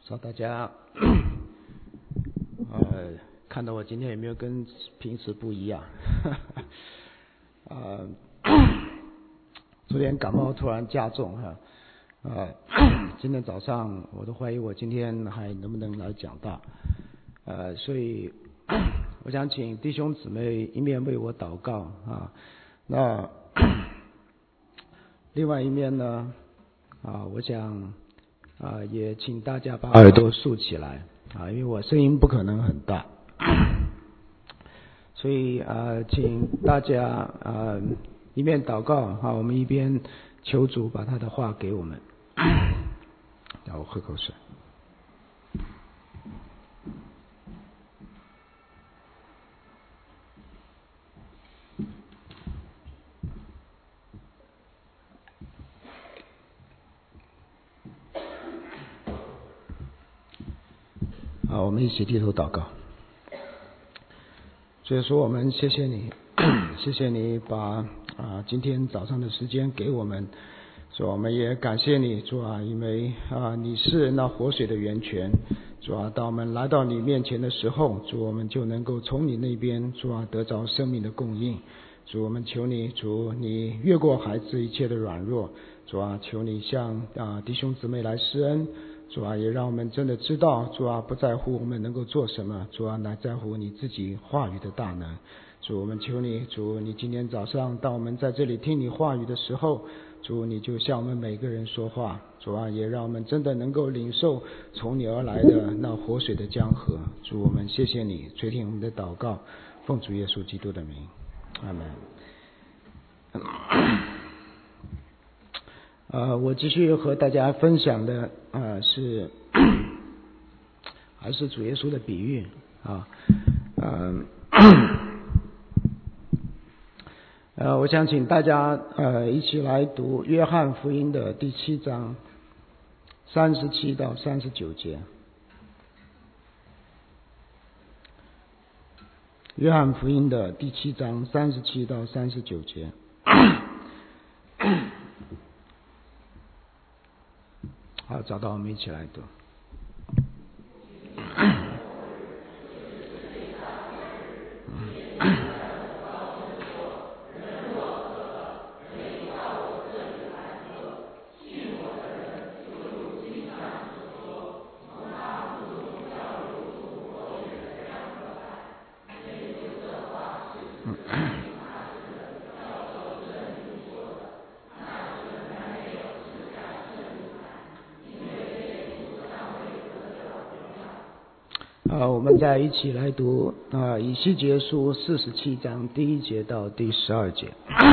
说大家看到我今天有没有跟平时不一样？昨天感冒突然加重哈，今天早上我都怀疑我今天还能不能来讲道，所以我想请弟兄姊妹一面为我祷告啊，那另外一面呢我想也请大家把耳朵竖起来因为我声音不可能很大，所以请大家一面祷告我们一边求主把他的话给我们。我喝口水。好，我们一起低头祷告。所以说我们谢谢你，谢谢你把今天早上的时间给我们，主我们也感谢你，主因为你是那活水的源泉，主当我们来到你面前的时候，主我们就能够从你那边主得着生命的供应，主我们求你，主你越过孩子一切的软弱，主求你向弟兄姊妹来施恩，主也让我们真的知道，主不在乎我们能够做什么，主乃在乎你自己话语的大能。主我们求你，主你今天早上当我们在这里听你话语的时候，主你就向我们每个人说话，主也让我们真的能够领受从你而来的那活水的江河。主我们谢谢你垂听我们的祷告，奉主耶稣基督的名，阿门。我继续和大家分享的是还是主耶稣的比喻我想请大家一起来读约翰福音的第7章37到39节。约翰福音的第7章37到39节。好，找到我们一起来读。我们再一起来读以西结书47章第1节到第12节。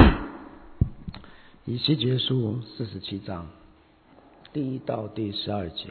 以西结书47章第1到第12节。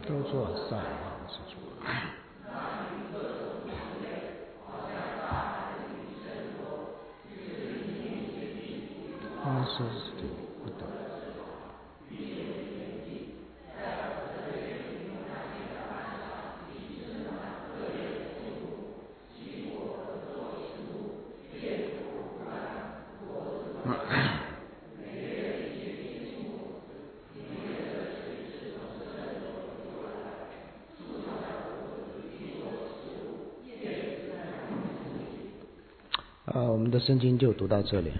都做善忘之主。是不懂。我们的圣经就读到这里。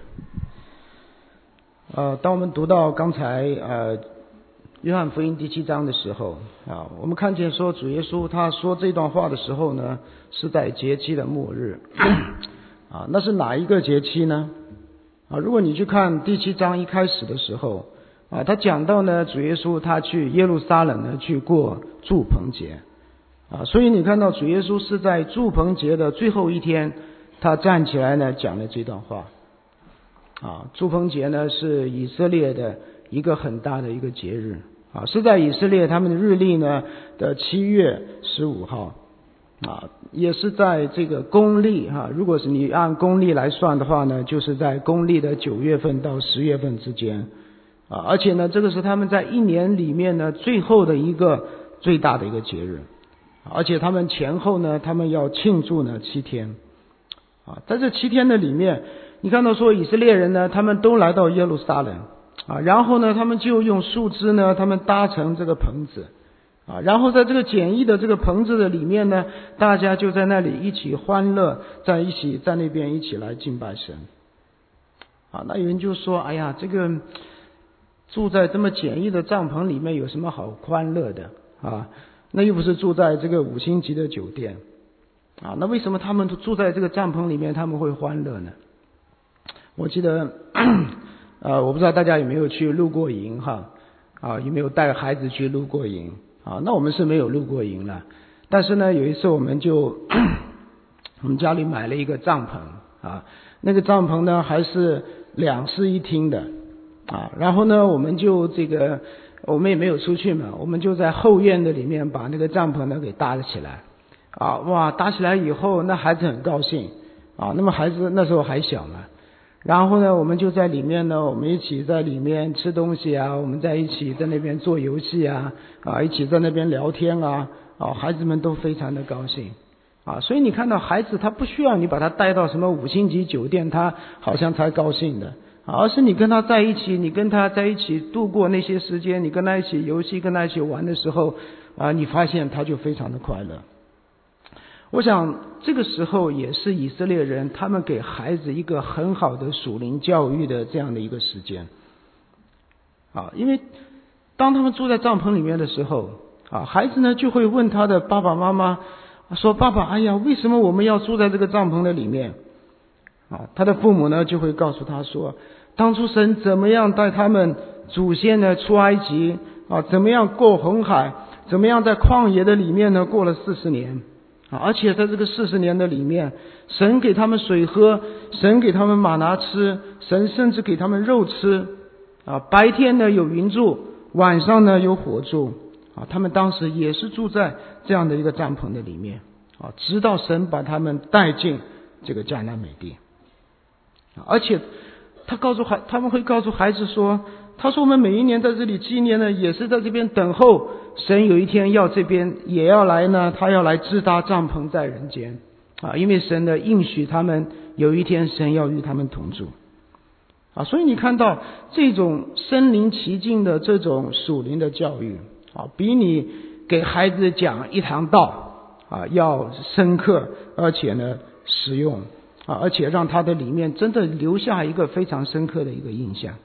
当我们读到刚才约翰福音第7章的时候我们看见说主耶稣他说这段话的时候呢，是在节期的末日那是哪一个节期呢？如果你去看第7章一开始的时候他讲到呢，主耶稣他去耶路撒冷呢去过住棚节所以你看到主耶稣是在住棚节的最后一天，他站起来呢讲了这段话住棚节呢是以色列的一个很大的一个节日是在以色列他们的日历呢的7月15号也是在这个公历如果是你按公历来算的话呢，就是在公历的9月份到10月份之间而且呢这个是他们在一年里面呢最后的一个最大的一个节日而且他们前后呢他们要庆祝呢7天在这7天的里面，你看到说以色列人呢他们都来到耶路撒冷然后呢他们就用树枝呢他们搭成这个棚子然后在这个简易的这个棚子的里面呢，大家就在那里一起欢乐，在一起在那边一起来敬拜神那有人就说哎呀，这个住在这么简易的帐篷里面有什么好欢乐的那又不是住在这个5星级的酒店那为什么他们住在这个帐篷里面他们会欢乐呢？我记得我不知道大家有没有去露过营有没有带孩子去露过营那我们是没有露过营了，但是呢有一次我们家里买了一个帐篷那个帐篷呢还是2室1厅的然后呢我们就我们也没有出去嘛，我们就在后院的里面把那个帐篷呢给搭了起来哇，搭起来以后那孩子很高兴那么孩子那时候还小嘛，然后呢我们就在里面呢，我们一起在里面吃东西我们在一起在那边做游戏一起在那边聊天孩子们都非常的高兴所以你看到孩子他不需要你把他带到什么5星级酒店他好像才高兴的而是你跟他在一起，你跟他在一起度过那些时间，你跟他一起游戏跟他一起玩的时候你发现他就非常的快乐。我想这个时候也是以色列人他们给孩子一个很好的属灵教育的这样的一个时间因为当他们住在帐篷里面的时候孩子呢就会问他的爸爸妈妈说，爸爸哎呀为什么我们要住在这个帐篷的里面他的父母呢就会告诉他说，当初神怎么样带他们祖先呢出埃及怎么样过红海，怎么样在旷野的里面呢过了40年而且在这个40年的里面，神给他们水喝，神给他们玛拿吃，神甚至给他们肉吃白天呢有云柱，晚上呢有火柱他们当时也是住在这样的一个帐篷的里面直到神把他们带进这个迦南美地而且他们会告诉孩子说，他说我们每一年在这里纪念呢，也是在这边等候神有一天要这边也要来呢，他要来支搭帐篷在人间因为神的应许他们有一天神要与他们同住所以你看到这种身临其境的这种属灵的教育比你给孩子讲一堂道要深刻，而且呢实用而且让他的里面真的留下一个非常深刻的一个印象。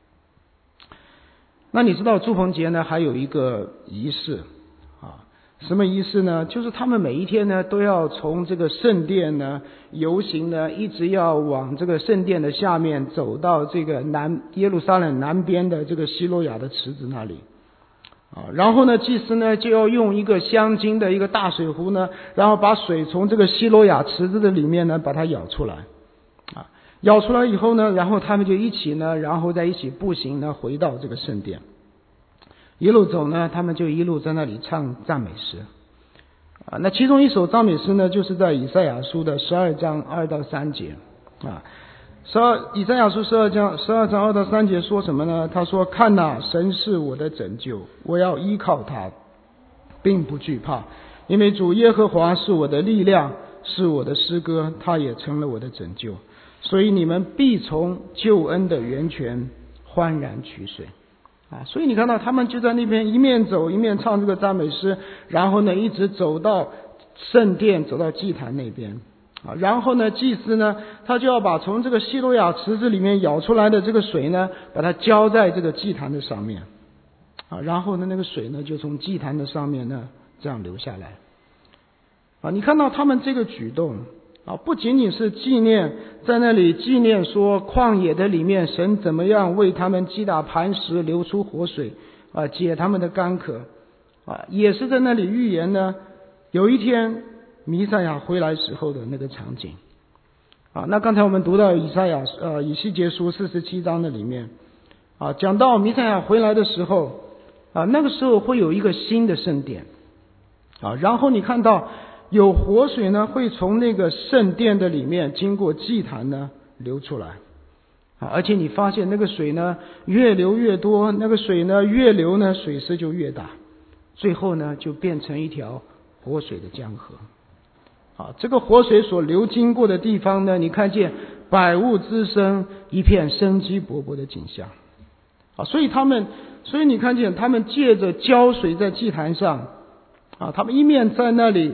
那你知道住棚节呢还有一个仪式什么仪式呢？就是他们每一天呢都要从这个圣殿呢游行呢，一直要往这个圣殿的下面走到这个耶路撒冷南边的这个西罗亚的池子那里然后呢祭司呢就要用一个镶金的一个大水壶呢，然后把水从这个西罗亚池子的里面呢把它舀出来舀出来以后呢，然后他们就一起呢，然后再一起步行呢回到这个圣殿。 一路走呢，他们就一路在那里唱赞美诗。那其中一首赞美诗呢，就是在以赛亚书的12章2到3节。以赛亚书12章2到3节说什么呢？他说：看哪，神是我的拯救，我要依靠他，并不惧怕，因为主耶和华是我的力量，是我的诗歌，他也成了我的拯救。所以你们必从救恩的源泉欢然取水。所以你看到他们就在那边一面走一面唱这个赞美诗，然后呢一直走到圣殿，走到祭坛那边。然后呢祭司呢他就要把从这个西罗亚池子里面舀出来的这个水呢，把它浇在这个祭坛的上面。然后呢那个水呢就从祭坛的上面呢这样流下来。你看到他们这个举动不仅仅是纪念，在那里纪念说旷野的里面神怎么样为他们击打磐石，流出活水解他们的干渴也是在那里预言呢有一天弥赛亚回来时候的那个场景那刚才我们读到以西结书47章的里面讲到弥赛亚回来的时候那个时候会有一个新的圣殿然后你看到有活水呢会从那个圣殿的里面经过祭坛呢流出来而且你发现那个水呢越流越多，那个水呢越流呢水势就越大，最后呢就变成一条活水的江河这个活水所流经过的地方呢，你看见百物滋生，一片生机勃勃的景象所以你看见他们借着浇水在祭坛上他们一面在那里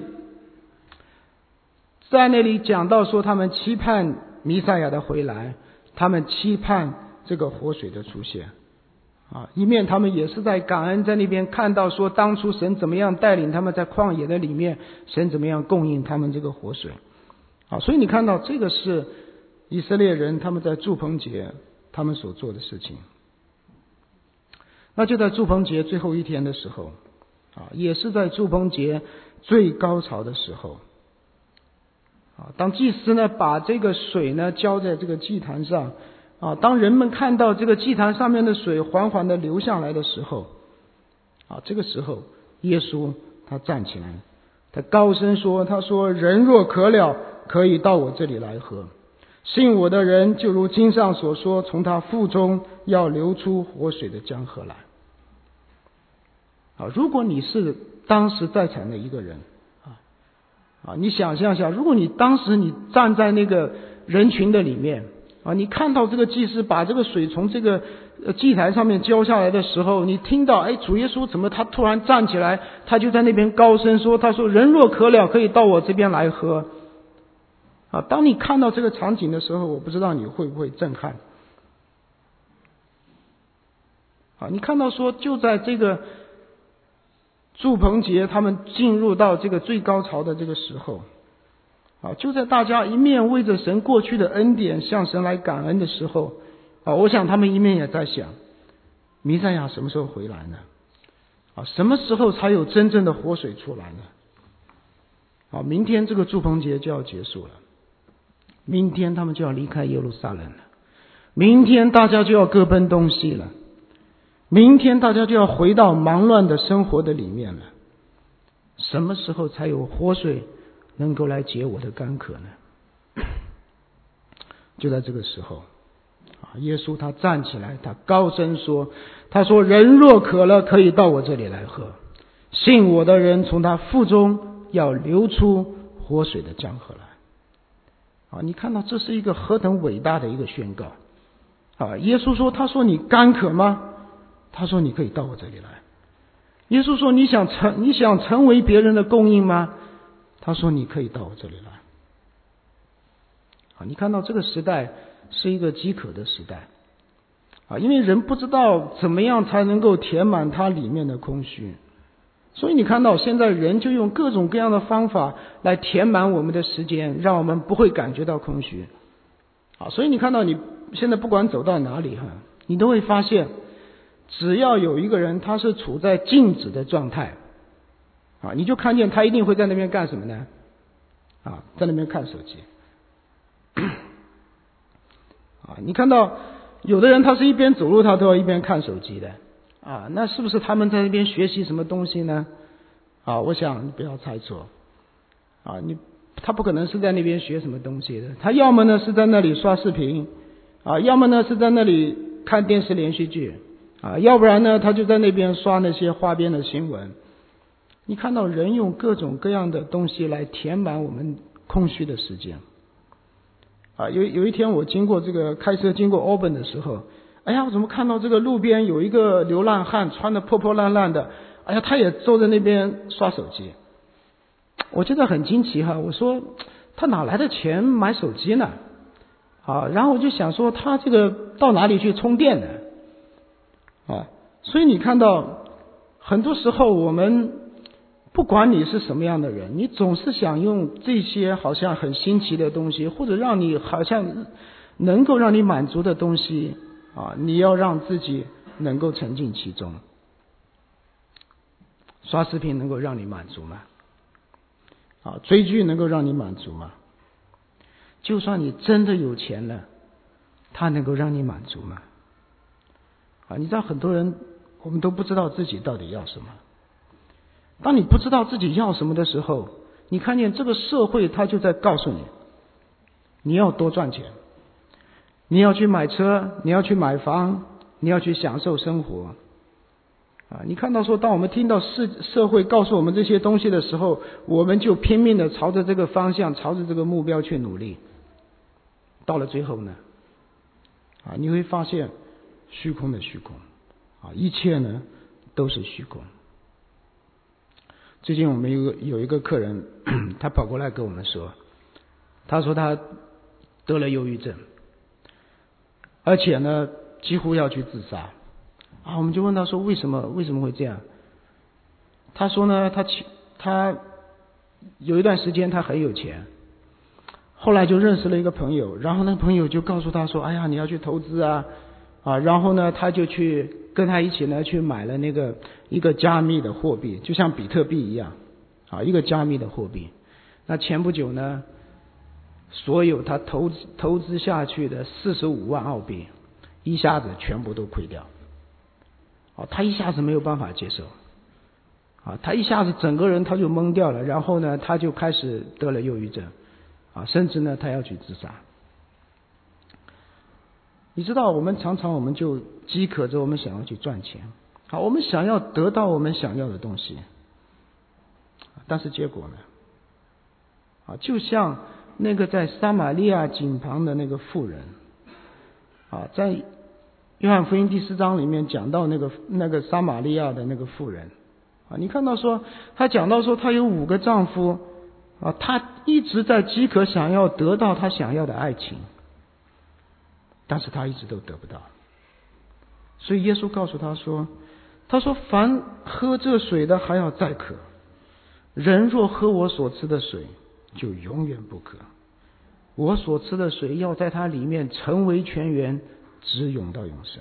讲到说他们期盼弥赛亚的回来，他们期盼这个活水的出现一面他们也是在感恩，在那边看到说当初神怎么样带领他们在旷野的里面，神怎么样供应他们这个活水所以你看到这个是以色列人他们在住棚节他们所做的事情。那就在住棚节最后一天的时候也是在住棚节最高潮的时候当祭司呢把这个水呢浇在这个祭坛上当人们看到这个祭坛上面的水缓缓的流下来的时候这个时候耶稣他站起来，他高声说，他说人若渴了，可以到我这里来喝，信我的人就如经上所说，从他腹中要流出活水的江河来如果你是当时在场的一个人你想象一下，如果你当时你站在那个人群的里面你看到这个祭司把这个水从这个祭坛上面浇下来的时候，你听到主耶稣怎么他突然站起来，他就在那边高声说，他说人若渴了，可以到我这边来喝当你看到这个场景的时候，我不知道你会不会震撼你看到说就在这个住棚节他们进入到这个最高潮的这个时候就在大家一面为着神过去的恩典向神来感恩的时候我想他们一面也在想，弥赛亚什么时候回来呢什么时候才有真正的活水出来呢明天这个住棚节就要结束了，明天他们就要离开耶路撒冷了，明天大家就要各奔东西了，明天大家就要回到忙乱的生活的里面了，什么时候才有活水能够来解我的干渴呢？就在这个时候耶稣他站起来，他高声说，他说人若渴了，可以到我这里来喝，信我的人从他腹中要流出活水的江河来你看到这是一个何等伟大的一个宣告耶稣说，他说你干渴吗？他说你可以到我这里来。耶稣说你想成为别人的供应吗？他说你可以到我这里来你看到这个时代是一个饥渴的时代因为人不知道怎么样才能够填满它里面的空虚，所以你看到现在人就用各种各样的方法来填满我们的时间，让我们不会感觉到空虚所以你看到你现在不管走到哪里你都会发现，只要有一个人他是处在静止的状态你就看见他一定会在那边干什么呢在那边看手机你看到有的人他是一边走路他都要一边看手机的那是不是他们在那边学习什么东西呢？我想不要猜错。他不可能是在那边学什么东西的，他要么呢是在那里刷视频，要么呢是在那里看电视连续剧，要不然呢他就在那边刷那些花边的新闻。你看到人用各种各样的东西来填满我们空虚的时间。有一天我开车经过 Auburn 的时候，我怎么看到这个路边有一个流浪汉穿得破破烂烂的，他也坐在那边刷手机。我觉得很惊奇我说他哪来的钱买手机呢？然后我就想说他这个到哪里去充电呢？所以你看到很多时候我们不管你是什么样的人，你总是想用这些好像很新奇的东西，或者让你好像能够让你满足的东西你要让自己能够沉浸其中。刷视频能够让你满足吗？追剧能够让你满足吗？就算你真的有钱了，它能够让你满足吗？你知道很多人我们都不知道自己到底要什么。当你不知道自己要什么的时候，你看见这个社会它就在告诉你，你要多赚钱，你要去买车，你要去买房，你要去享受生活。你看到说当我们听到社会告诉我们这些东西的时候，我们就拼命的朝着这个方向，朝着这个目标去努力。到了最后呢你会发现虚空的虚空一切呢都是虚空。最近我们有一个客人他跑过来跟我们说，他说他得了忧郁症，而且呢几乎要去自杀我们就问他说为什么会这样？他说呢他有一段时间他很有钱，后来就认识了一个朋友，然后那个朋友就告诉他说你要去投资然后呢他就去跟他一起呢去买了一个加密的货币，就像比特币一样一个加密的货币。那前不久呢所有他投资下去的45万澳币一下子全部都亏掉他一下子没有办法接受他一下子整个人他就懵掉了，然后呢他就开始得了忧郁症甚至呢他要去自杀。你知道我们常常我们就饥渴着我们想要去赚钱我们想要得到我们想要的东西，但是结果呢就像那个在撒玛利亚井旁的那个妇人在约翰福音第4章里面讲到那个撒玛利亚的那个妇人你看到说他讲到说他有5个丈夫他一直在饥渴想要得到他想要的爱情，但是他一直都得不到。所以耶稣告诉他说凡喝这水的还要再渴，人若喝我所吃的水就永远不渴，我所吃的水要在它里面成为泉源，直涌到永生。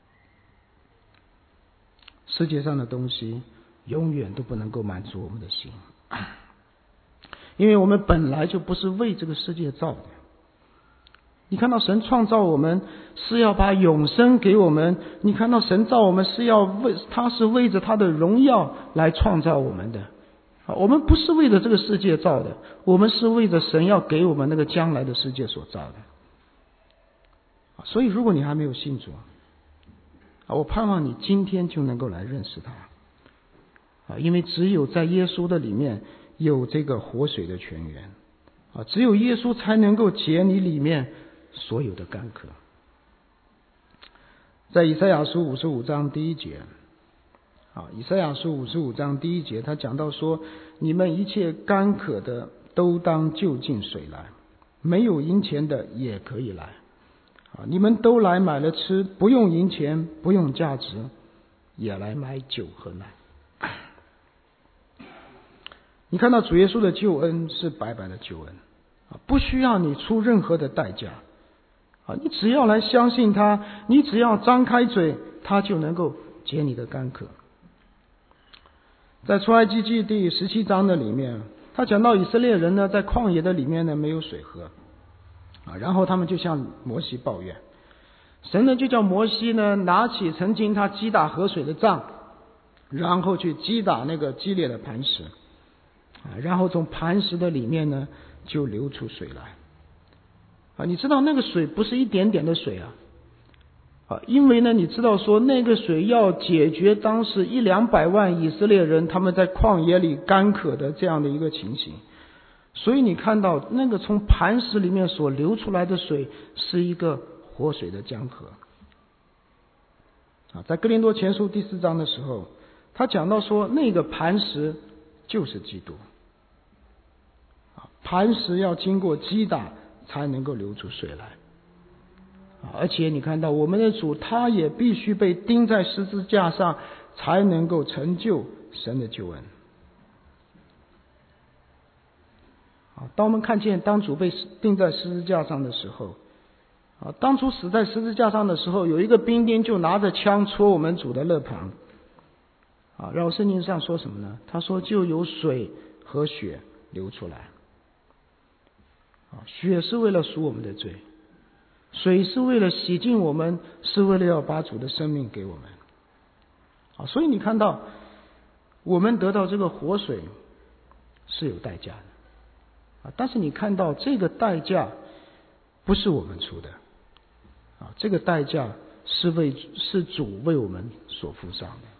世界上的东西永远都不能够满足我们的心，因为我们本来就不是为这个世界造的。你看到神创造我们是要把永生给我们，你看到神造我们他是为着他的荣耀来创造我们的我们不是为着这个世界造的，我们是为着神要给我们那个将来的世界所造的。所以如果你还没有信主我盼望你今天就能够来认识他因为只有在耶稣的里面有这个活水的泉源只有耶稣才能够解你里面所有的干渴。在以赛亚书55章第1节以赛亚书55章第1节他讲到说，你们一切干渴的都当就近水来，没有银钱的也可以来你们都来买了吃，不用银钱，不用价值，也来买酒和奶。你看到主耶稣的救恩是白白的救恩不需要你出任何的代价你只要来相信他，你只要张开嘴，他就能够解你的干渴。在出埃及记第17章的里面，他讲到以色列人呢在旷野的里面呢没有水喝然后他们就向摩西抱怨神呢就叫摩西呢拿起曾经他击打河水的杖，然后去击打那个激烈的磐石，然后从磐石的里面呢就流出水来。你知道那个水不是一点点的水因为呢你知道说那个水要解决当时100-200万以色列人他们在旷野里干渴的这样的一个情形，所以你看到那个从磐石里面所流出来的水是一个活水的江河。在哥林多前书第4章的时候，他讲到说那个磐石就是基督，磐石要经过击打才能够流出水来。而且你看到我们的主他也必须被钉在十字架上才能够成就神的救恩。当我们看见当主被钉在十字架上的时候，当初死在十字架上的时候，有一个兵丁就拿着枪戳我们主的肋旁。然后圣经上说什么呢？他说就有水和血流出来。血是为了赎我们的罪，水是为了洗净我们，是为了要把主的生命给我们。所以你看到我们得到这个活水是有代价的，但是你看到这个代价不是我们出的，这个代价是主为我们所付上的。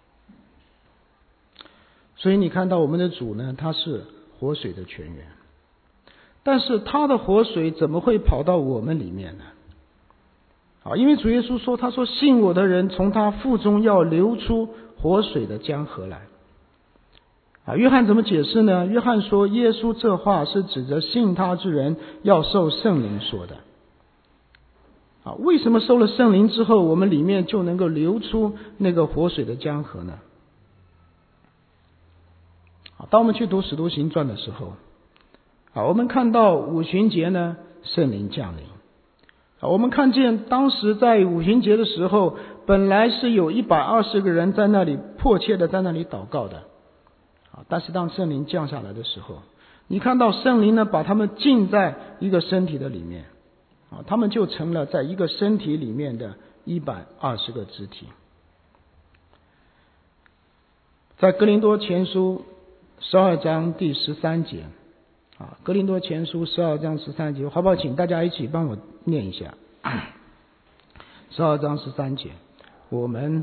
所以你看到我们的主呢，他是活水的泉源，但是他的活水怎么会跑到我们里面呢？因为主耶稣说，他说信我的人从他腹中要流出活水的江河来。约翰怎么解释呢？约翰说耶稣这话是指着信他之人要受圣灵说的。为什么受了圣灵之后我们里面就能够流出那个活水的江河呢？当我们去读使徒行传的时候，我们看到五旬节呢圣灵降临。我们看见当时在五旬节的时候，本来是有120个人在那里迫切的在那里祷告的，但是当圣灵降下来的时候，你看到圣灵呢把他们浸在一个身体的里面，他们就成了在一个身体里面的120个肢体。在哥林多前书12章第13节，哥林多前书12章13节，好不好？请大家一起帮我念一下。12章13节，我们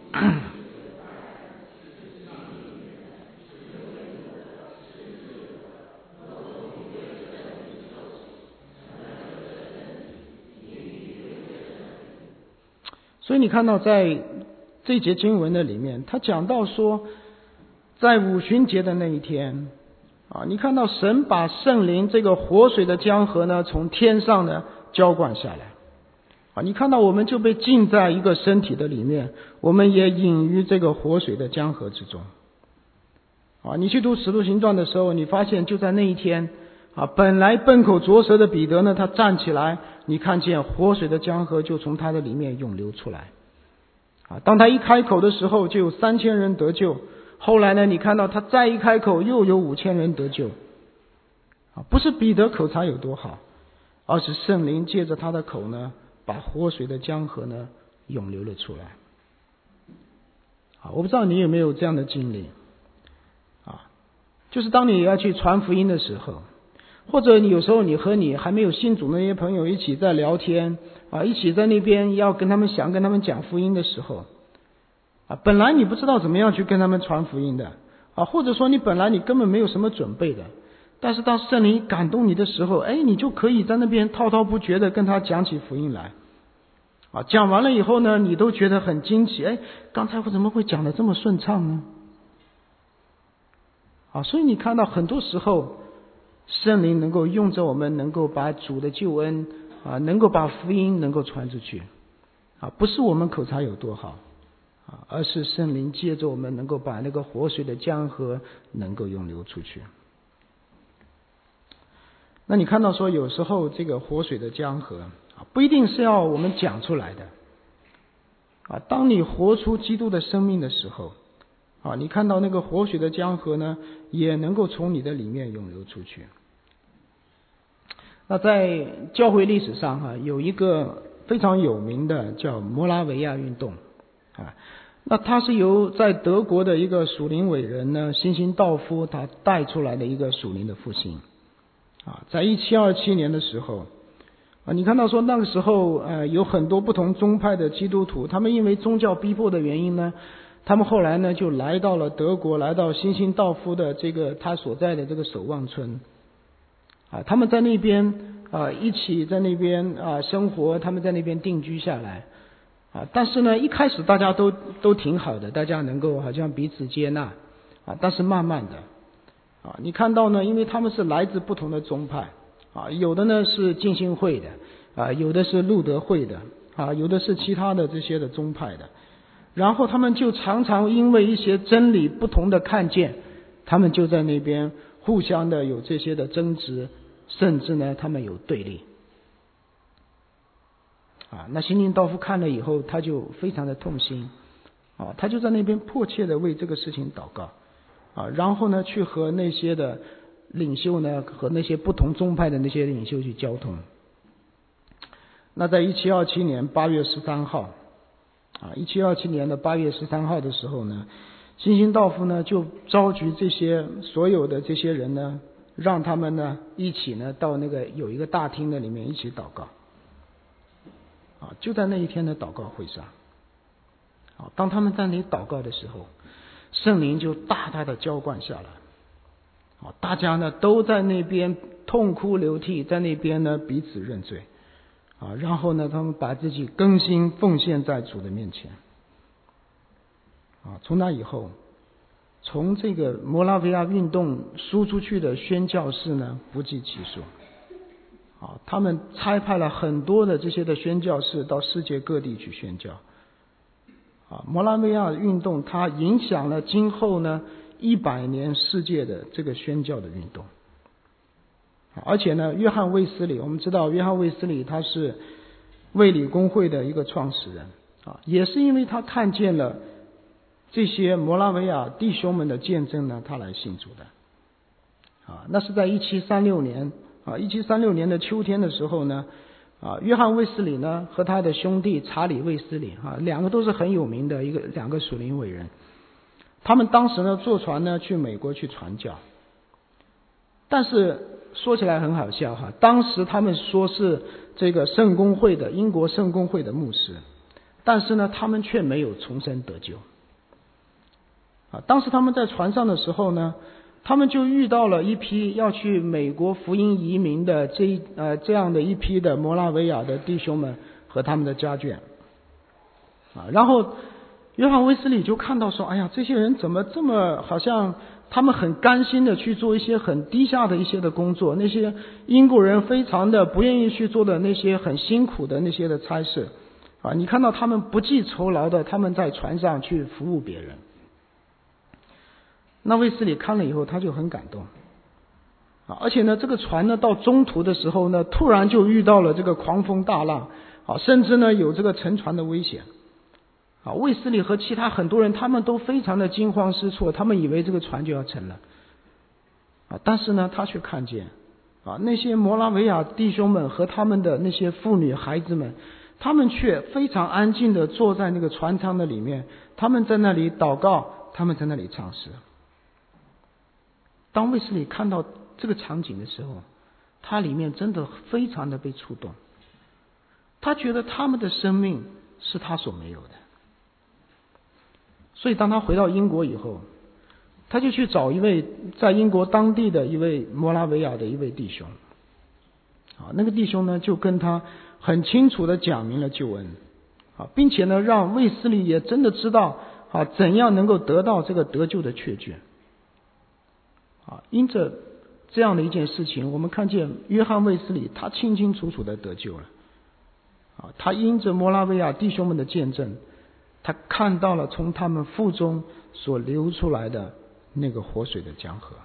所以你看到在这节经文的里面，他讲到说在五旬节的那一天你看到神把圣灵这个活水的江河呢从天上呢浇灌下来，你看到我们就被浸在一个身体的里面，我们也饮于这个活水的江河之中。你去读使徒行传的时候，你发现就在那一天本来笨口拙舌的彼得呢，他站起来，你看见活水的江河就从他的里面涌流出来。当他一开口的时候，就有3000人得救。后来呢，你看到他再一开口，又有5000人得救。不是彼得口才有多好，而是圣灵借着他的口呢，把活水的江河呢涌流了出来。我不知道你有没有这样的经历就是当你要去传福音的时候，或者你有时候你和你还没有信主那些朋友一起在聊天一起在那边要跟他们讲福音的时候本来你不知道怎么样去跟他们传福音的或者说你本来你根本没有什么准备的，但是当圣灵感动你的时候，你就可以在那边滔滔不绝的跟他讲起福音来讲完了以后呢，你都觉得很惊奇，刚才我怎么会讲得这么顺畅呢？所以你看到很多时候圣灵能够用着我们，能够把主的救恩能够把福音能够传出去不是我们口才有多好而是圣灵借着我们能够把那个活水的江河能够涌流出去。那你看到说有时候这个活水的江河不一定是要我们讲出来的当你活出基督的生命的时候你看到那个活水的江河呢也能够从你的里面涌流出去。那在教会历史上有一个非常有名的叫摩拉维亚运动啊。那它是由在德国的一个属灵伟人呢，辛辛道夫他带出来的一个属灵的复兴啊。在1727年的时候啊，你看到说那个时候有很多不同宗派的基督徒，他们因为宗教逼迫的原因呢，他们后来呢就来到了德国，来到辛辛道夫的这个他所在的这个守望村啊，他们在那边一起在那边生活，他们在那边定居下来啊。但是呢，一开始大家都挺好的，大家能够好像彼此接纳啊。但是慢慢的啊，你看到呢，因为他们是来自不同的宗派啊，有的呢是浸信会的啊，有的是路德会的啊，有的是其他的这些的宗派的。然后他们就常常因为一些真理不同的看见，他们就在那边互相的有这些的争执，甚至呢他们有对立啊。那辛辛道夫看了以后，他就非常的痛心啊，他就在那边迫切的为这个事情祷告啊，然后呢去和那些的领袖呢，和那些不同宗派的那些领袖去交通。那在1727年8月13号1727年的8月13号的时候呢，辛辛道夫呢就召集这些所有的这些人呢，让他们呢一起呢到那个有一个大厅的里面一起祷告啊。就在那一天的祷告会上啊，当他们在那里祷告的时候，圣灵就大大的浇灌下来啊，大家呢都在那边痛哭流涕，在那边呢彼此认罪啊，然后呢他们把自己更新奉献在主的面前啊。从那以后，从这个摩拉维亚运动输出去的宣教士呢不计其数啊，他们差派了很多的这些的宣教士到世界各地去宣教啊。摩拉维亚运动它影响了今后呢100年世界的这个宣教的运动。而且呢，约翰卫斯理，我们知道约翰卫斯理他是卫理公会的一个创始人啊，也是因为他看见了这些摩拉维亚弟兄们的见证呢，他来信主的啊。那是在1736年啊，1736年的秋天的时候呢啊，约翰卫斯理呢和他的兄弟查理卫斯理啊，两个都是很有名的两个属灵伟人，他们当时呢坐船呢去美国去传教，但是说起来很好笑哈，当时他们说是这个圣公会的英国圣公会的牧师，但是呢他们却没有重生得救啊。当时他们在船上的时候呢，他们就遇到了一批要去美国福音移民的这样的一批的摩拉维亚的弟兄们和他们的家眷啊。然后约翰卫斯理就看到说，哎呀，这些人怎么这么好像他们很甘心的去做一些很低下的一些的工作，那些英国人非常的不愿意去做的那些很辛苦的那些的差事啊，你看到他们不计酬劳的他们在船上去服务别人。那卫斯理看了以后他就很感动啊，而且呢这个船呢到中途的时候呢，突然就遇到了这个狂风大浪啊，甚至呢有这个沉船的危险啊。卫斯理和其他很多人他们都非常的惊慌失措，他们以为这个船就要沉了啊。但是呢他却看见啊那些摩拉维亚弟兄们和他们的那些妇女孩子们，他们却非常安静的坐在那个船舱的里面，他们在那里祷告，他们在那里唱诗。当卫斯理看到这个场景的时候，他里面真的非常的被触动，他觉得他们的生命是他所没有的。所以当他回到英国以后，他就去找一位在英国当地的一位摩拉维亚的一位弟兄啊，那个弟兄呢就跟他很清楚的讲明了救恩啊，并且呢让卫斯理也真的知道啊怎样能够得到这个得救的确据啊。因着这样的一件事情，我们看见约翰卫斯理他清清楚楚的得救了啊，他因着摩拉维亚弟兄们的见证，他看到了从他们腹中所流出来的那个活水的江河。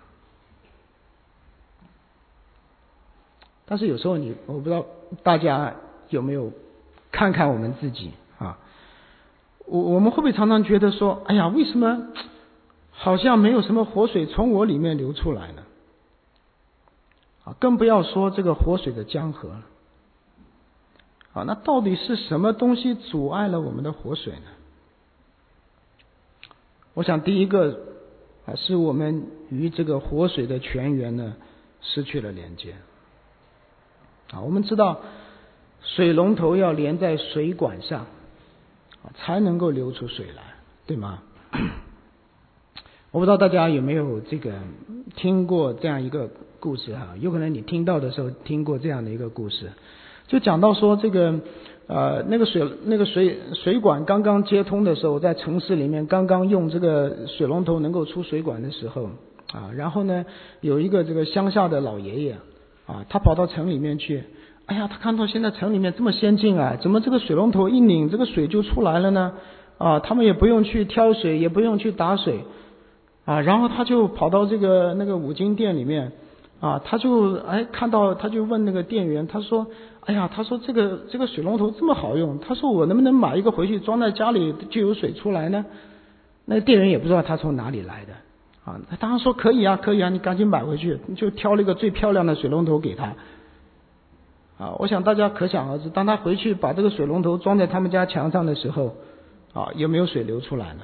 但是有时候我不知道大家有没有看看我们自己啊，我们会不会常常觉得说，哎呀，为什么好像没有什么活水从我里面流出来呢？啊，更不要说这个活水的江河了那到底是什么东西阻碍了我们的活水呢？我想第一个是我们与这个活水的泉源呢失去了连接。我们知道水龙头要连在水管上才能够流出水来，对吗？我不知道大家有没有这个听过这样一个故事有可能你听到的时候听过这样的一个故事，就讲到说这个那个水管刚刚接通的时候，在城市里面刚刚用这个水龙头能够出水管的时候然后呢有一个这个乡下的老爷爷他跑到城里面去，他看到现在城里面这么先进怎么这个水龙头一拧这个水就出来了呢？他们也不用去挑水，也不用去打水然后他就跑到那个五金店里面他就看到，他就问那个店员，他说他说这个水龙头这么好用，他说我能不能买一个回去装在家里就有水出来呢？那店员也不知道他从哪里来的他当然说可以可以你赶紧买回去，就挑了一个最漂亮的水龙头给他我想大家可想而知，当他回去把这个水龙头装在他们家墙上的时候有没有水流出来呢？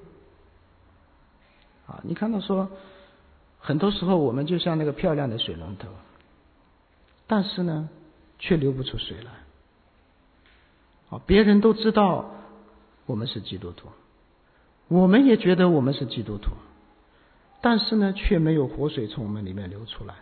你看到说很多时候我们就像那个漂亮的水龙头，但是呢却流不出水来别人都知道我们是基督徒，我们也觉得我们是基督徒，但是呢却没有活水从我们里面流出来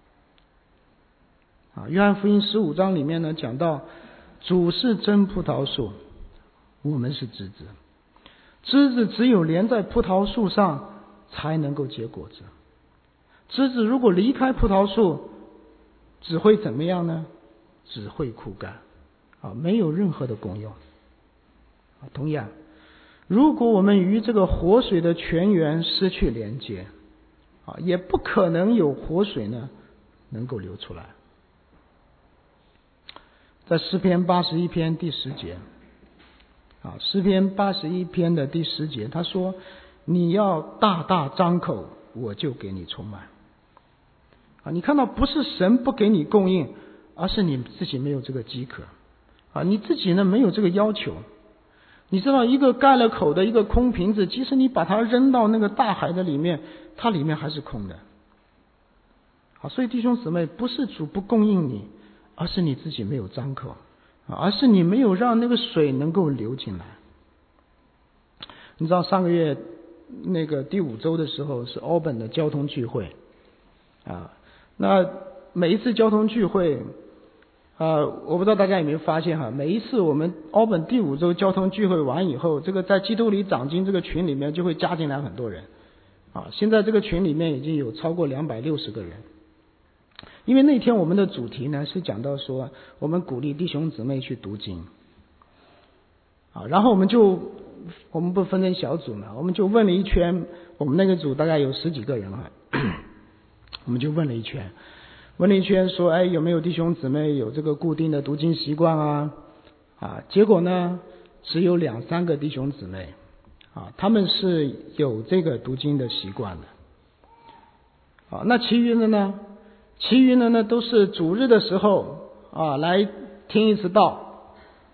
约翰福音15章里面呢讲到，主是真葡萄树，我们是枝子，枝子只有连在葡萄树上才能够结果子，枝子如果离开葡萄树只会怎么样呢？只会枯干没有任何的功用同样，如果我们与这个活水的泉源失去连接也不可能有活水呢能够流出来。在诗篇81篇第10节诗篇81篇的第10节他说，你要大大张口，我就给你充满你看到不是神不给你供应，而是你自己没有这个饥渴你自己呢没有这个要求。你知道一个盖了口的一个空瓶子，即使你把它扔到那个大海的里面，它里面还是空的所以弟兄姊妹，不是主不供应你，而是你自己没有张口而是你没有让那个水能够流进来。你知道上个月那个第5周的时候是奥本的交通聚会那每一次交通聚会我不知道大家有没有发现每一次我们奥本第5周交通聚会完以后，这个在基督里长进这个群里面就会加进来很多人现在这个群里面已经有超过260个人。因为那天我们的主题呢是讲到说，我们鼓励弟兄姊妹去读经然后我们不分成小组嘛，我们就问了一圈，我们那个组大概有10几个人我们就问了一圈说有没有弟兄姊妹有这个固定的读经习惯结果呢只有2-3个弟兄姊妹他们是有这个读经的习惯的那其余的呢都是主日的时候来听一次道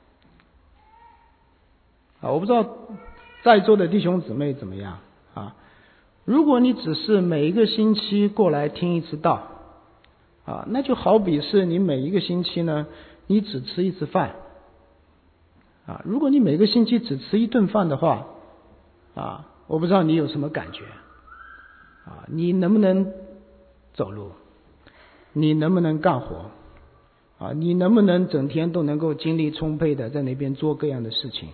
我不知道在座的弟兄姊妹怎么样如果你只是每一个星期过来听一次道那就好比是你每一个星期呢你只吃一次饭如果你每个星期只吃一顿饭的话我不知道你有什么感觉你能不能走路，你能不能干活你能不能整天都能够精力充沛的在那边做各样的事情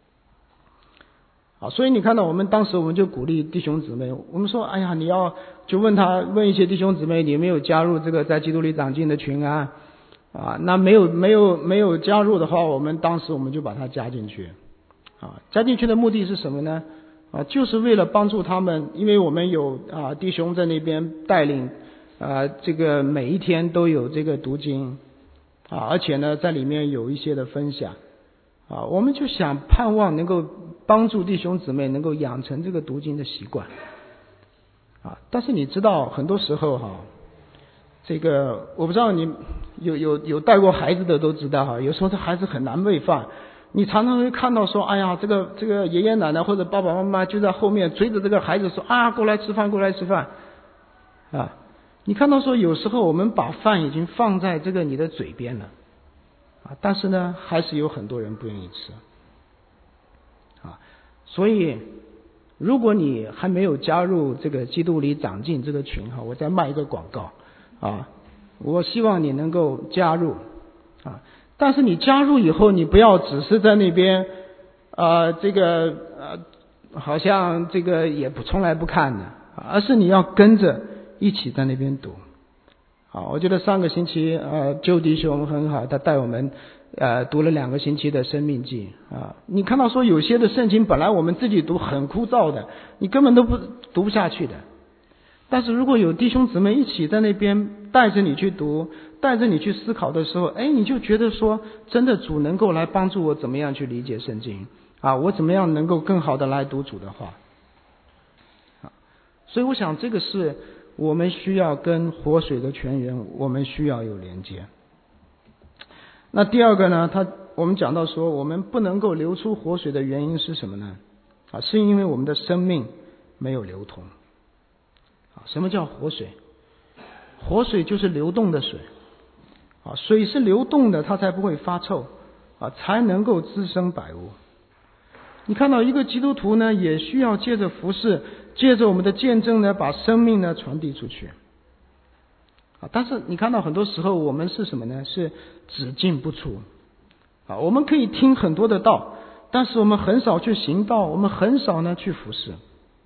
所以你看到我们当时我们就鼓励弟兄姊妹，我们说你要就问一些弟兄姊妹，你有没有加入这个在基督里长进的群那没有加入的话，我们当时我们就把他加进去加进去的目的是什么呢就是为了帮助他们，因为我们有弟兄在那边带领这个每一天都有这个读经而且呢在里面有一些的分享我们就想盼望能够帮助弟兄姊妹能够养成这个读经的习惯但是你知道很多时候这个我不知道你有带过孩子的都知道哈，有时候这孩子很难喂饭，你常常会看到说，哎呀，这个爷爷奶奶或者爸爸妈妈就在后面追着这个孩子说啊，过来吃饭，过来吃饭啊。你看到说有时候我们把饭已经放在这个你的嘴边了啊，但是呢还是有很多人不愿意吃啊。所以如果你还没有加入这个基督里长进这个群哈，我再卖一个广告啊，我希望你能够加入啊。但是你加入以后，你不要只是在那边好像这个也从来不看的，而是你要跟着一起在那边读。好，我觉得上个星期周弟兄很好，他带我们读了2个星期的生命记啊。你看到说有些的圣经本来我们自己读很枯燥的，你根本都读不下去的。但是如果有弟兄姊妹一起在那边带着你去读，带着你去思考的时候，你就觉得说真的主能够来帮助我怎么样去理解圣经啊，我怎么样能够更好的来读主的话啊。所以我想这个是我们需要跟活水的泉源，我们需要有连接。那第二个呢，我们讲到说我们不能够流出活水的原因是什么呢？是因为我们的生命没有流通。什么叫活水？活水就是流动的水啊，水是流动的，它才不会发臭啊，才能够滋生百物。你看到一个基督徒呢，也需要借着服事，借着我们的见证呢，把生命呢传递出去啊。但是你看到很多时候我们是什么呢？是只进不出啊。我们可以听很多的道，但是我们很少去行道，我们很少呢去服事。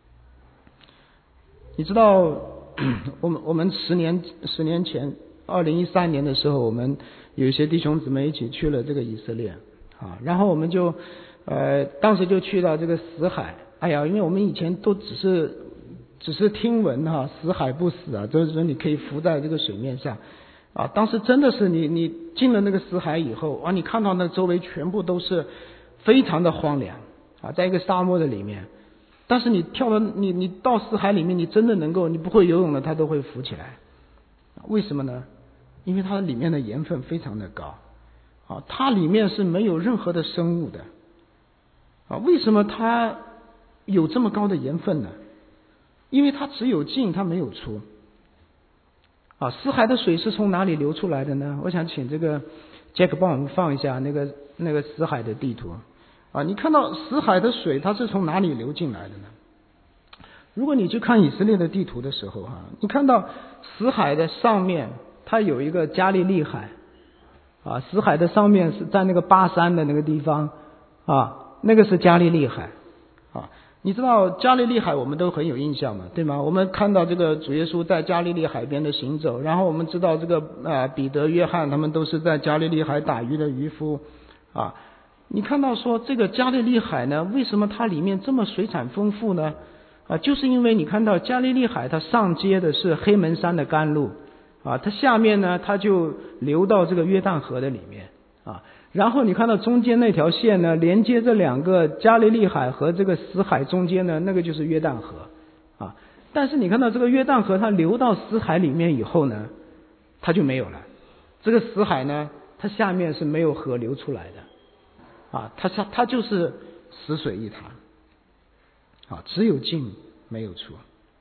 你知道我们10年前2013年的时候，我们有一些弟兄姊妹一起去了这个以色列啊，然后我们就当时就去到这个死海。哎呀，因为我们以前都只是听闻哈，死海不死啊，就是说你可以浮在这个水面上啊。当时真的是你进了那个死海以后啊，你看到那周围全部都是非常的荒凉啊，在一个沙漠的里面。但是你到死海里面，你真的能够，你不会游泳的它都会浮起来。为什么呢？因为它里面的盐分非常的高啊，它里面是没有任何的生物的啊。为什么它有这么高的盐分呢？因为它只有进，它没有出啊。死海的水是从哪里流出来的呢？我想请这个 Jack 帮我们放一下那个死海的地图啊。你看到死海的水它是从哪里流进来的呢？如果你去看以色列的地图的时候你看到死海的上面它有一个加利利海啊，死海的上面是在那个巴山的那个地方啊，那个是加利利海啊。你知道加利利海我们都很有印象嘛，对吗？我们看到这个主耶稣在加利利海边的行走，然后我们知道这个彼得、约翰他们都是在加利利海打鱼的渔夫啊。你看到说这个加利利海呢，为什么它里面这么水产丰富呢？就是因为你看到加利利海它上接的是黑门山的甘露啊，它下面呢它就流到这个约旦河的里面啊，然后你看到中间那条线呢，连接这2个加利利海和这个死海中间呢，那个就是约旦河啊。但是你看到这个约旦河它流到死海里面以后呢，它就没有了。这个死海呢，它下面是没有河流出来的啊，它就是死水一潭啊，只有进没有出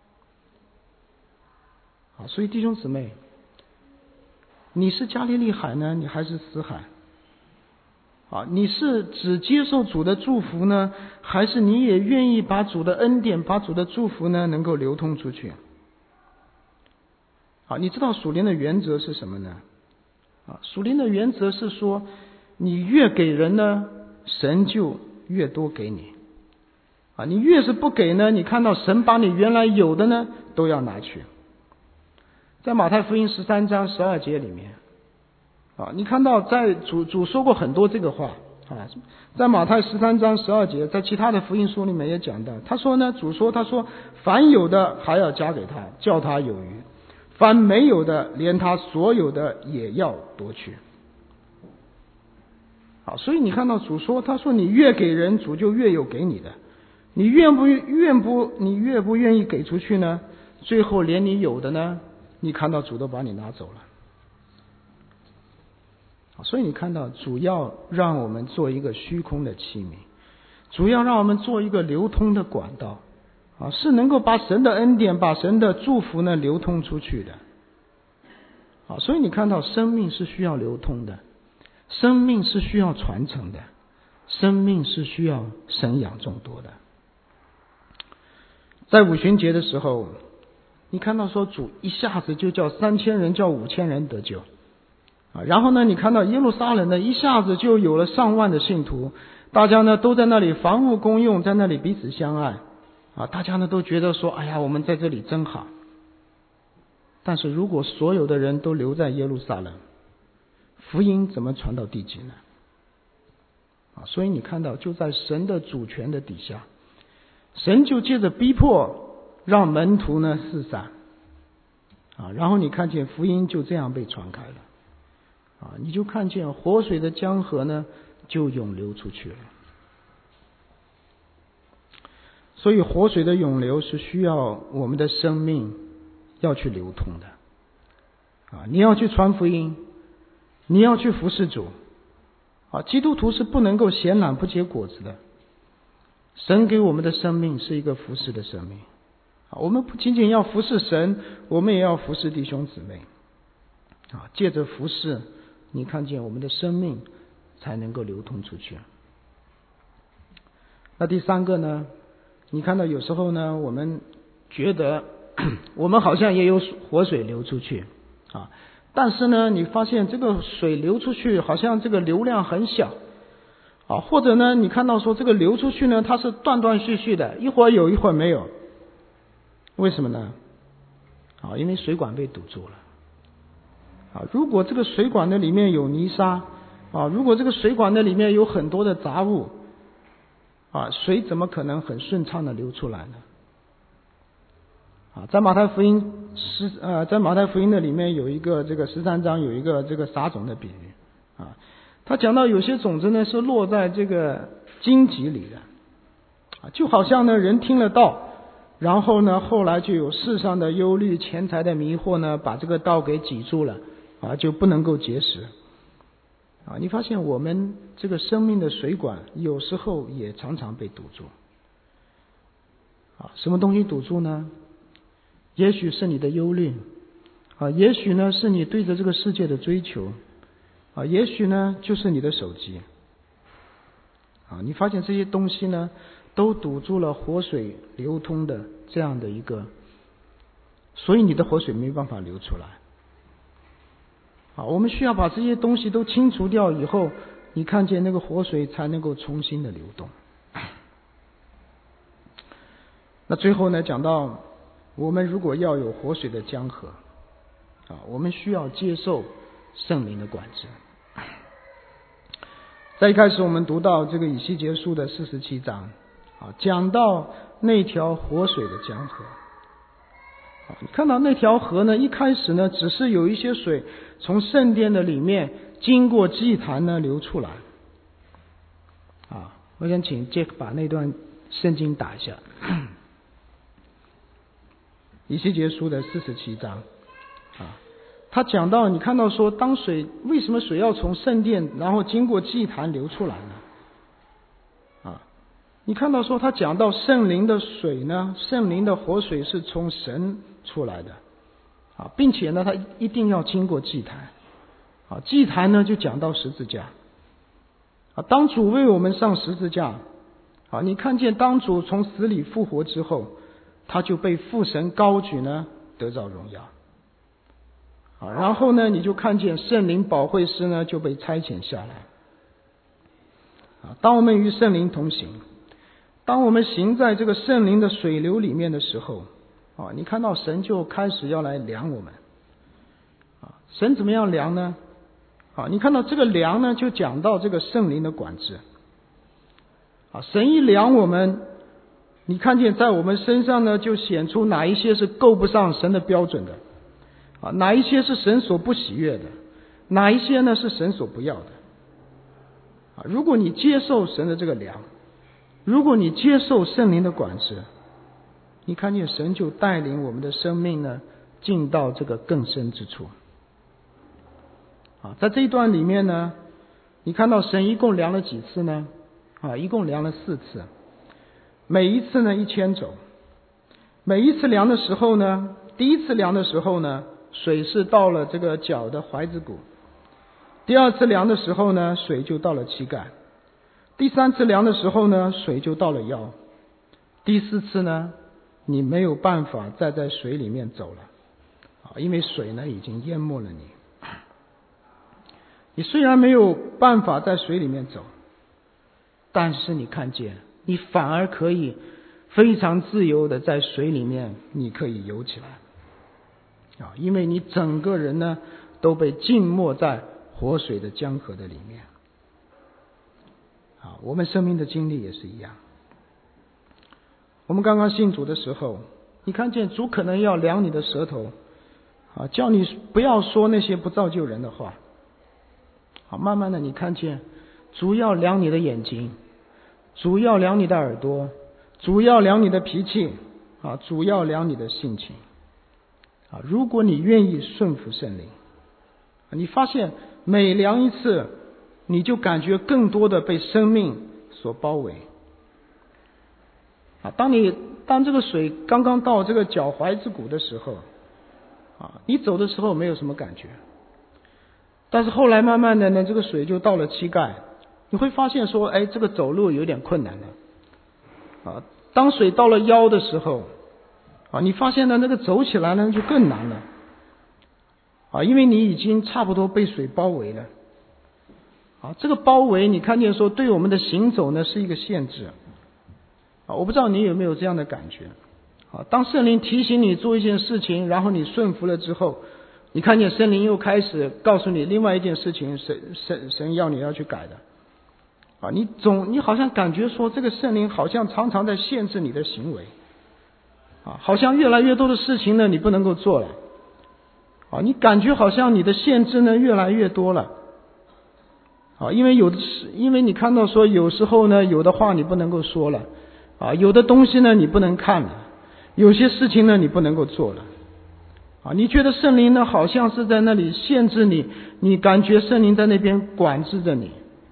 啊。所以弟兄姊妹，你是加利利海呢，你还是死海啊？你是只接受主的祝福呢，还是你也愿意把主的恩典、把主的祝福呢能够流通出去啊？你知道属灵的原则是什么呢？啊，属灵的原则是说，你越给人呢，神就越多给你啊。你越是不给呢，你看到神把你原来有的呢都要拿去。在马太福音13章12节里面啊，你看到在主说过很多这个话啊，在马太13章12节，在其他的福音书里面也讲到，他说呢，主说他说凡有的还要加给他，叫他有余；凡没有的，连他所有的也要夺去。好，所以你看到主说，他说你越给人，主就越有给你的。你越不愿意给出去呢，最后连你有的呢，你看到主都把你拿走了所以你看到主要让我们做一个虚空的器皿，主要让我们做一个流通的管道，是能够把神的恩典把神的祝福呢流通出去的。所以你看到生命是需要流通的，生命是需要传承的，生命是需要神养众多的。在五旬节的时候，你看到说主一下子就叫3000人叫5000人得救，然后呢你看到耶路撒冷呢一下子就有了上万的信徒，大家呢都在那里房屋公用，在那里彼此相爱，大家呢都觉得说哎呀我们在这里真好。但是如果所有的人都留在耶路撒冷，福音怎么传到地极呢？所以你看到就在神的主权的底下，神就借着逼迫让门徒呢四散，然后你看见福音就这样被传开了，你就看见活水的江河呢就涌流出去了。所以活水的涌流是需要我们的生命要去流通的，你要去传福音，你要去服侍主，基督徒是不能够闲懒不结果子的。神给我们的生命是一个服侍的生命，我们不仅仅要服侍神，我们也要服侍弟兄姊妹，借着服侍，你看见我们的生命才能够流通出去。那第三个呢，你看到有时候呢我们觉得我们好像也有活水流出去，但是呢你发现这个水流出去好像这个流量很小，或者呢你看到说这个流出去呢它是断断续续的，一会儿有一会儿没有。为什么呢？因为水管被堵住了。如果这个水管的里面有泥沙，如果这个水管的里面有很多的杂物，水怎么可能很顺畅的流出来呢？在马太福音的里面有一个这个13章有一个这个撒种的比喻，他讲到有些种子呢是落在这个荆棘里的，就好像呢人听了道，然后呢后来就有世上的忧虑钱财的迷惑呢把这个道给挤住了，就不能够结实。你发现我们这个生命的水管有时候也常常被堵住。什么东西堵住呢？也许是你的忧虑，也许呢是你对着这个世界的追求，也许呢就是你的手机。你发现这些东西呢都堵住了活水流通的这样的一个，所以你的活水没办法流出来。我们需要把这些东西都清除掉以后，你看见那个活水才能够重新的流动。那最后呢讲到我们如果要有活水的江河，我们需要接受圣灵的管制。在一开始我们读到这个以西结书的47章，讲到那条活水的江河。你看到那条河呢，一开始呢只是有一些水从圣殿的里面经过祭坛呢流出来。我想请 Jack 把那段圣经打一下。以西结书的47章，他讲到，你看到说当水为什么水要从圣殿然后经过祭坛流出来呢？你看到说他讲到圣灵的水呢，圣灵的活水是从神出来的，并且呢他一定要经过祭坛，祭坛呢就讲到十字架，当主为我们上十字架，你看见当主从死里复活之后，他就被父神高举呢得着荣耀，然后呢你就看见圣灵保惠师呢就被差遣下来。当我们与圣灵同行，当我们行在这个圣灵的水流里面的时候，你看到神就开始要来量我们。神怎么样量呢？你看到这个量呢就讲到这个圣灵的管制。神一量我们，你看见在我们身上呢就显出哪一些是够不上神的标准的，哪一些是神所不喜悦的，哪一些呢是神所不要的。如果你接受神的这个量，如果你接受圣灵的管制，你看见神就带领我们的生命呢进到这个更深之处。 在这一段里面呢，你看到神一共量了几次呢？一共量了4次，每一次呢1000肘。每一次量的时候呢，第一次量的时候呢，水是到了这个脚的踝子骨；第二次量的时候呢，水就到了膝盖；第三次量的时候呢，水就到了腰；第4次呢，你没有办法再在水里面走了，因为水呢已经淹没了你。你虽然没有办法在水里面走，但是你看见，你反而可以非常自由的在水里面，你可以游起来，因为你整个人呢都被浸没在活水的江河的里面。我们生命的经历也是一样。我们刚刚信主的时候，你看见主可能要量你的舌头，叫你不要说那些不造就人的话。慢慢的你看见主要量你的眼睛，主要量你的耳朵，主要量你的脾气，主要量你的性情。如果你愿意顺服圣灵，你发现每量一次，你就感觉更多的被生命所包围。当这个水刚刚到这个脚踝之骨的时候，你走的时候没有什么感觉，但是后来慢慢的呢，这个水就到了膝盖，你会发现说，这个走路有点困难了。当水到了腰的时候，你发现呢，那个走起来呢就更难了，因为你已经差不多被水包围了。这个包围你看见说对我们的行走呢是一个限制。我不知道你有没有这样的感觉。当圣灵提醒你做一件事情，然后你顺服了之后，你看见圣灵又开始告诉你另外一件事情，神要你要去改的。你好像感觉说这个圣灵好像常常在限制你的行为，好像越来越多的事情呢你不能够做了，你感觉好像你的限制呢越来越多了，因为你看到说有时候呢有的话你不能够说了，有的东西呢你不能看了，有些事情呢你不能够做了，你觉得圣灵呢好像是在那里限制你，你感觉圣灵在那边管制着你。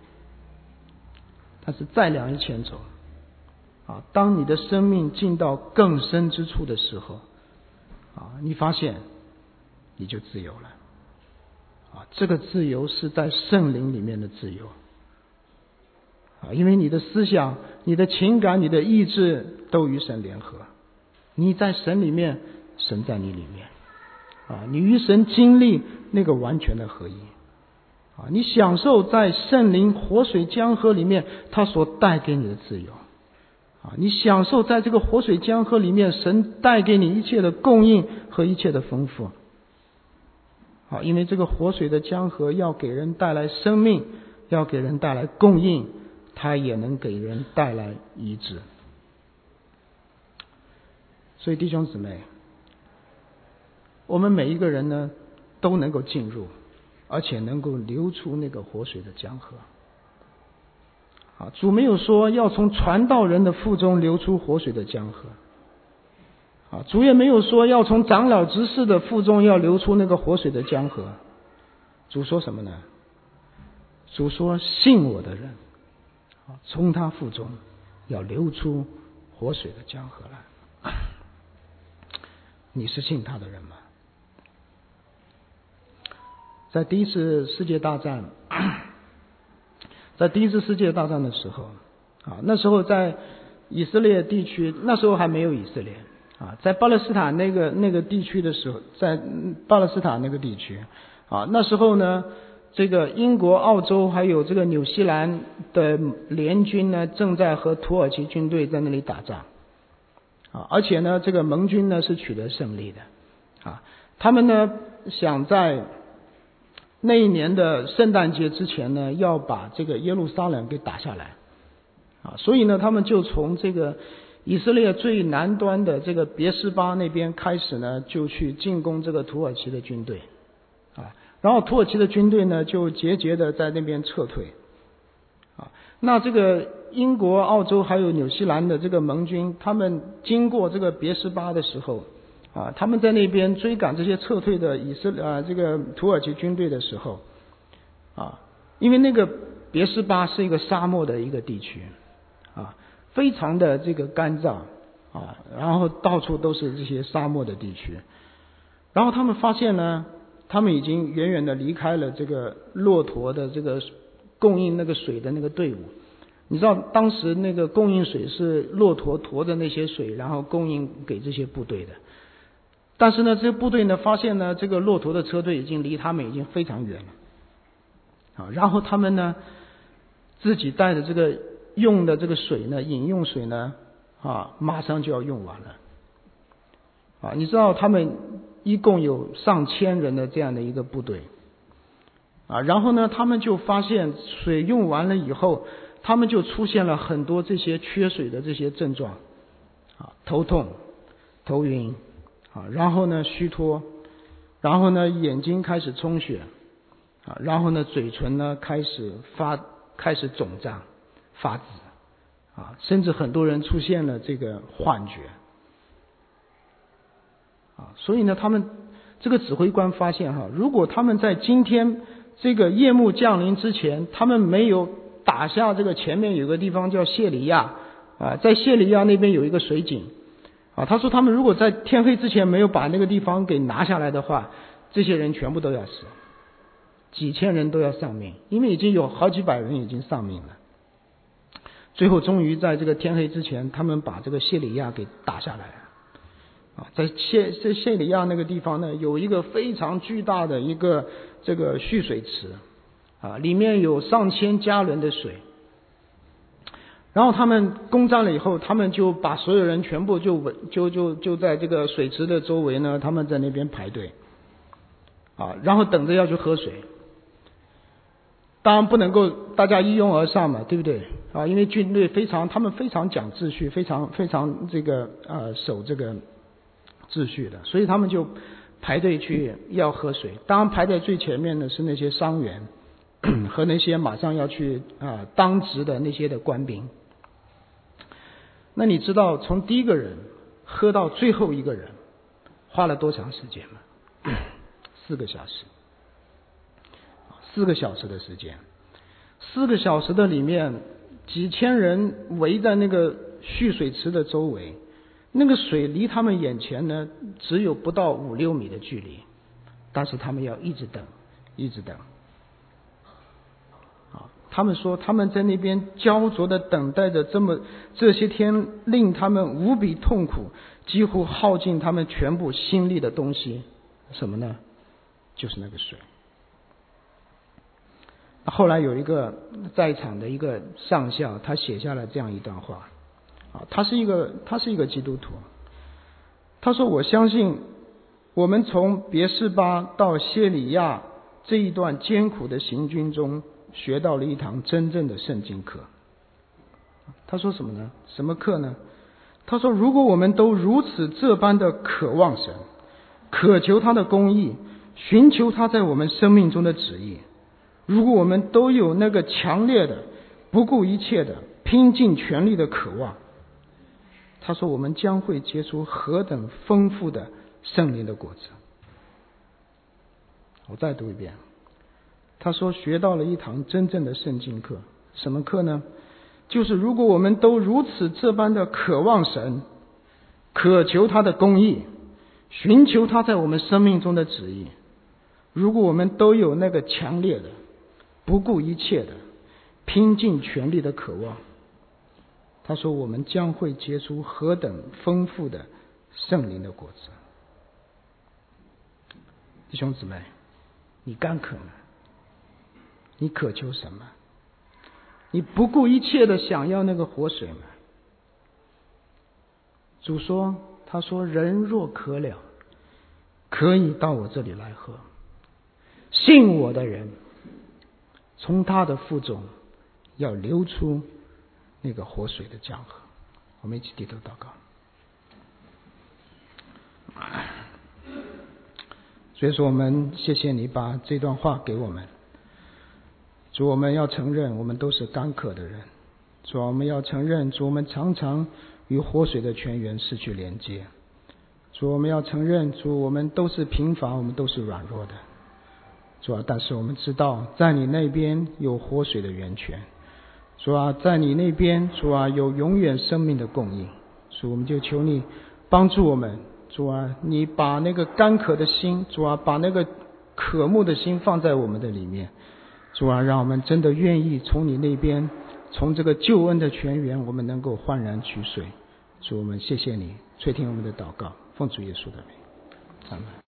但是再量1000肘，当你的生命进到更深之处的时候，你发现你就自由了，这个自由是在圣灵里面的自由，因为你的思想、你的情感、你的意志都与神联合，你在神里面，神在你里面，你与神经历那个完全的合一，你享受在圣灵活水江河里面他所带给你的自由，你享受在这个活水江河里面神带给你一切的供应和一切的丰富，因为这个活水的江河要给人带来生命，要给人带来供应，它也能给人带来医治。所以弟兄姊妹，我们每一个人呢都能够进入，而且能够流出那个活水的江河。主没有说要从传道人的腹中流出活水的江河，主也没有说要从长老执事的腹中要流出那个活水的江河。主说什么呢？主说信我的人，从他腹中要流出活水的江河来。你是信他的人吗？在第一次世界大战的时候，那时候在以色列地区，那时候还没有以色列，在巴勒斯坦那个地区的时候，在巴勒斯坦那个地区，那时候呢，这个英国、澳洲还有这个纽西兰的联军呢，正在和土耳其军队在那里打仗，而且呢，这个盟军呢是取得胜利的，他们呢想在那一年的圣诞节之前呢，要把这个耶路撒冷给打下来，所以呢，他们就从这个以色列最南端的这个别是巴那边开始呢，就去进攻这个土耳其的军队，然后土耳其的军队呢就节节的在那边撤退，那这个英国、澳洲还有纽西兰的这个盟军，他们经过这个别是巴的时候，他们在那边追赶这些撤退的这个土耳其军队的时候， 因为那个别是巴是一个沙漠的一个地区非常的这个干燥然后到处都是这些沙漠的地区。然后他们发现呢，他们已经远远的离开了这个骆驼的这个供应那个水的那个队伍。你知道当时那个供应水是骆驼驮着那些水，然后供应给这些部队的。但是呢，这些部队呢发现呢，这个骆驼的车队已经离他们已经非常远了然后他们呢自己带着这个用的这个水呢，饮用水呢马上就要用完了你知道他们一共有上千人的这样的一个部队然后呢他们就发现水用完了以后，他们就出现了很多这些缺水的这些症状头痛、头晕然后呢虚脱，然后呢眼睛开始充血然后呢嘴唇呢开始肿胀发紫甚至很多人出现了这个幻觉所以呢他们这个指挥官发现如果他们在今天这个夜幕降临之前，他们没有打下这个前面有个地方叫谢里亚在谢里亚那边有一个水井他说他们如果在天黑之前没有把那个地方给拿下来的话，这些人全部都要死，几千人都要丧命，因为已经有好几百人已经丧命了。最后终于在这个天黑之前，他们把这个谢里亚给打下来了在谢里亚那个地方呢，有一个非常巨大的一个这个蓄水池里面有上千加仑的水。然后他们攻占了以后，他们就把所有人全部就在这个水池的周围呢，他们在那边排队然后等着要去喝水。当然不能够大家一拥而上嘛，对不对因为军队他们非常讲秩序，非常这个守这个秩序的，所以他们就排队去要喝水。当然排在最前面的是那些伤员和那些马上要去当值的那些的官兵。那你知道从第一个人喝到最后一个人花了多长时间吗？4个小时。4个小时的时间，4个小时的里面，几千人围在那个蓄水池的周围，那个水离他们眼前呢只有不到5-6米的距离，但是他们要一直等一直等他们说他们在那边焦灼的等待着这些天令他们无比痛苦，几乎耗尽他们全部心力的东西，什么呢？就是那个水。后来有一个在场的一个上校，他写下了这样一段话他是一个基督徒。他说，我相信我们从别是巴到谢里亚这一段艰苦的行军中学到了一堂真正的圣经课。他说什么呢？什么课呢？他说，如果我们都如此这般的渴望神，渴求他的公义，寻求他在我们生命中的旨意，如果我们都有那个强烈的不顾一切的拼尽全力的渴望，他说我们将会结出何等丰富的圣灵的果子。我再读一遍，他说学到了一堂真正的圣经课。什么课呢？就是如果我们都如此这般的渴望神，渴求他的公义，寻求他在我们生命中的旨意，如果我们都有那个强烈的不顾一切的拼尽全力的渴望，他说我们将会结出何等丰富的圣灵的果子。弟兄姊妹，你干渴吗？你渴求什么？你不顾一切的想要那个活水吗？主说，他说人若渴了，可以到我这里来喝，信我的人从他的腹中要流出那个活水的江河。我们一起低头祷告。所以说我们谢谢你把这段话给我们。主，我们要承认我们都是干渴的人。主，我们要承认主，我们常常与活水的泉源失去连接。主，我们要承认主，我们都是贫乏，我们都是软弱的。 主啊，但是我们知道在你那边有活水的源泉，主啊，在你那边主啊有永远生命的供应，主我们就求你帮助我们，主啊，你把那个干渴的心，主啊，把那个渴慕的心放在我们的里面，主啊，让我们真的愿意从你那边，从这个救恩的泉源，我们能够焕然取水。主，我们谢谢你，垂听我们的祷告，奉主耶稣的名，阿们。